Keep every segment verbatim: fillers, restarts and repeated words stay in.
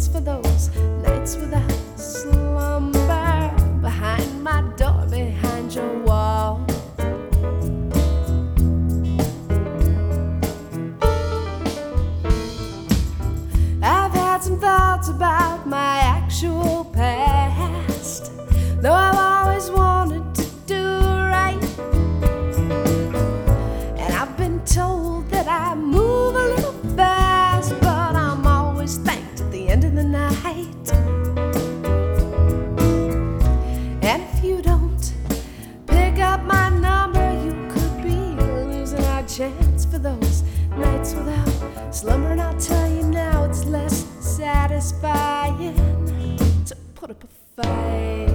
for those nights without slumber, behind my door, behind your wall. I've had some thoughts about my actual past, though I've always wanted to do right. And I've been told that I move a little fast, but I'm always thanked at the end of the night. And if you don't pick up my number, you could be losing our chance for those nights without slumber. And I'll tell you now, it's less satisfying to put up a fight.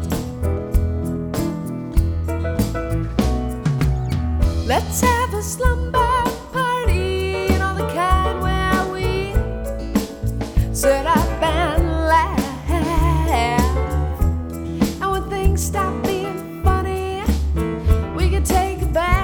Let's have a slumber party, you know, the kind where we sit up and laugh, and when things stop being funny, we can take a bath.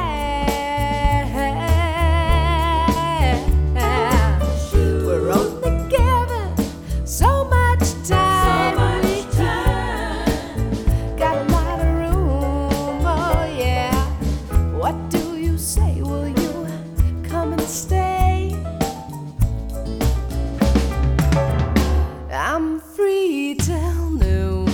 We're only given so much time, So much time. got a lot of room, oh yeah. What do you say? Will you come and stay? I'm free till noon.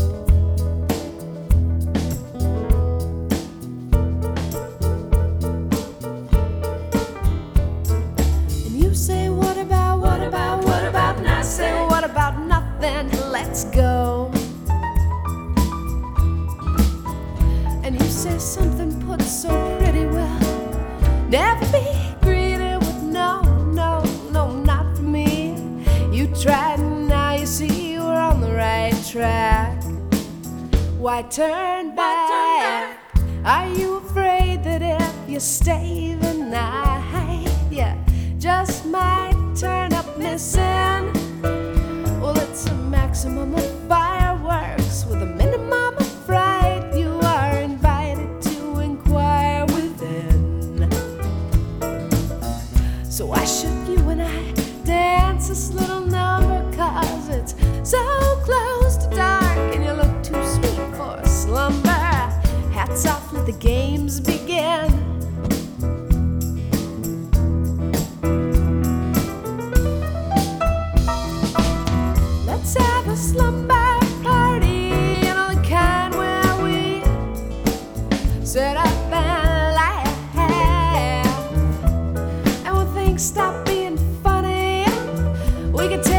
And you say, what about, what about, what about nothing? I say, what about nothing? Let's go. And you say something put so pretty well, never be greeted with no, no, no, not for me. You tried and now you see you were on the right track. Why turn back? Are you afraid that if you stay the night, yeah, just might turn up missing? Well, it's a maximum of fireworks with a minimum of fright. You are invited to inquire within. So why should you and I dance this little number? Cause it's so close to dark and you look too sweet for a slumber. Hats off, let the games begin. Let's have a slumber party, you know, the kind where we sit up and laugh, and when things stop being funny, we can